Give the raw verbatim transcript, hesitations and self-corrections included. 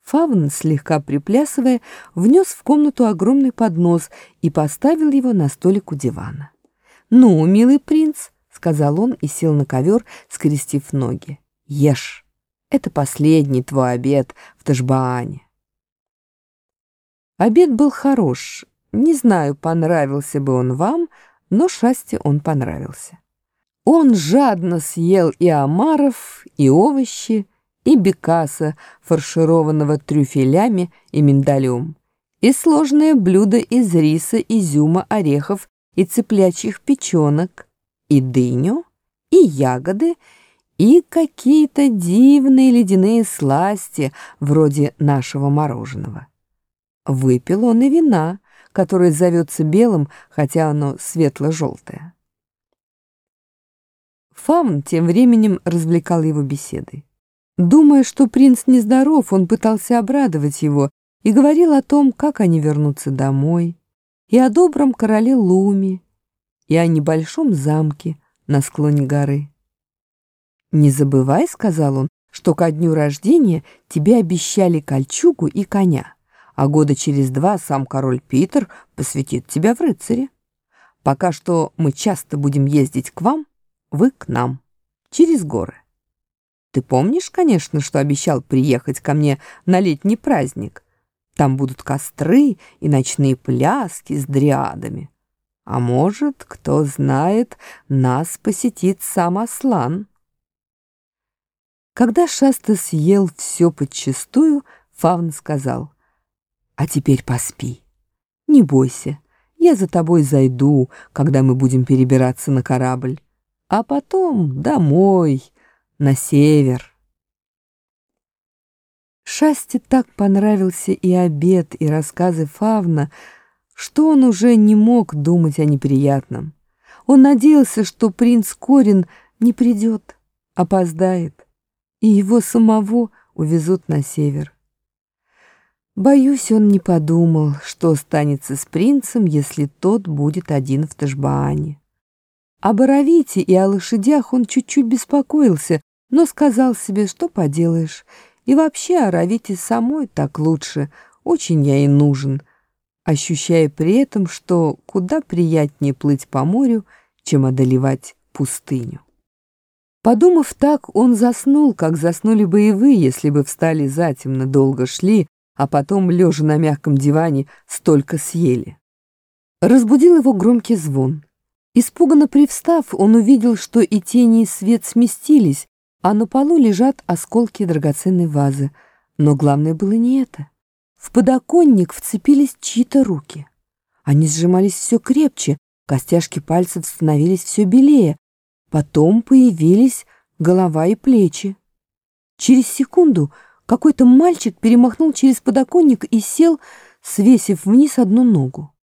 Фавн, слегка приплясывая, внес в комнату огромный поднос и поставил его на столик у дивана. «Ну, милый принц», — сказал он и сел на ковер, скрестив ноги, — «ешь. Это последний твой обед в Ташбаане». Обед был хорош. Не знаю, понравился бы он вам, но Шасте он понравился. Он жадно съел и омаров, и овощи, и бекаса, фаршированного трюфелями и миндалем, и сложное блюдо из риса, изюма, орехов и цыплячьих печенок, и дыню, и ягоды, и какие-то дивные ледяные сласти, вроде нашего мороженого. Выпил он и вина, которое зовется белым, хотя оно светло-желтое. Фавн тем временем развлекал его беседой. Думая, что принц нездоров, он пытался обрадовать его и говорил о том, как они вернутся домой, и о добром короле Луме, и о небольшом замке на склоне горы. «Не забывай, — сказал он, — что ко дню рождения тебе обещали кольчугу и коня, а года через два сам король Питер посвятит тебя в рыцаре. Пока что мы часто будем ездить к вам, вы к нам, через горы. Ты помнишь, конечно, что обещал приехать ко мне на летний праздник? Там будут костры и ночные пляски с дриадами. А может, кто знает, нас посетит сам Аслан». Когда Шаста съел все подчистую, Фавн сказал: «А теперь поспи. Не бойся, я за тобой зайду, когда мы будем перебираться на корабль, а потом домой, на север». Шасте так понравился и обед, и рассказы Фавна, что он уже не мог думать о неприятном. Он надеялся, что принц Корин не придет, опоздает, и его самого увезут на север. Боюсь, он не подумал, что станется с принцем, если тот будет один в Ташбаане. Об Аравите и о лошадях он чуть-чуть беспокоился, но сказал себе, что поделаешь, и вообще Аравите самой так лучше, очень я и нужен, ощущая при этом, что куда приятнее плыть по морю, чем одолевать пустыню. Подумав так, он заснул, как заснули бы и вы, если бы встали затемно, долго шли, а потом, лежа на мягком диване, столько съели. Разбудил его громкий звон. Испуганно привстав, он увидел, что и тени, и свет сместились, а на полу лежат осколки драгоценной вазы. Но главное было не это. В подоконник вцепились чьи-то руки. Они сжимались все крепче, костяшки пальцев становились все белее. Потом появились голова и плечи. Через секунду какой-то мальчик перемахнул через подоконник и сел, свесив вниз одну ногу.